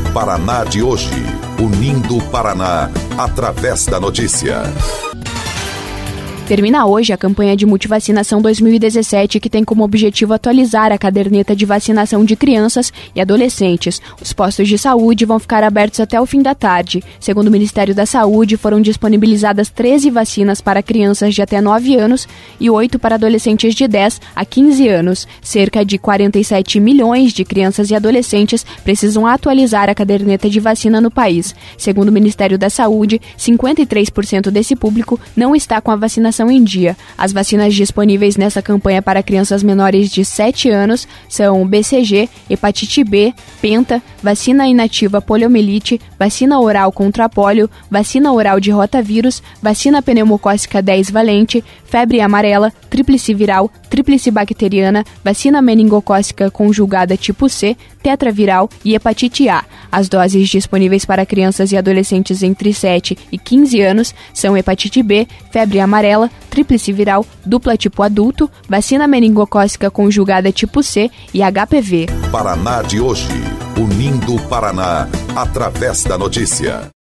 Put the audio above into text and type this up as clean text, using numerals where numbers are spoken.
Paraná de hoje, unindo o Paraná através da notícia. Termina hoje a campanha de multivacinação 2017, que tem como objetivo atualizar a caderneta de vacinação de crianças e adolescentes. Os postos de saúde vão ficar abertos até o fim da tarde. Segundo o Ministério da Saúde, foram disponibilizadas 13 vacinas para crianças de até 9 anos e 8 para adolescentes de 10 a 15 anos. Cerca de 47 milhões de crianças e adolescentes precisam atualizar a caderneta de vacina no país. Segundo o Ministério da Saúde, 53% desse público não está com a vacinação em dia. As vacinas disponíveis nessa campanha para crianças menores de 7 anos são BCG, hepatite B, penta, vacina inativa poliomielite, vacina oral contra pólio, vacina oral de rotavírus, vacina pneumocócica 10 valente, febre amarela, tríplice viral, tríplice bacteriana, vacina meningocócica conjugada tipo C, tetraviral e hepatite A. As doses disponíveis para crianças e adolescentes entre 7 e 15 anos são hepatite B, febre amarela, tríplice viral, dupla tipo adulto, vacina meningocócica conjugada tipo C e HPV. Paraná de hoje, unindo o Paraná através da notícia.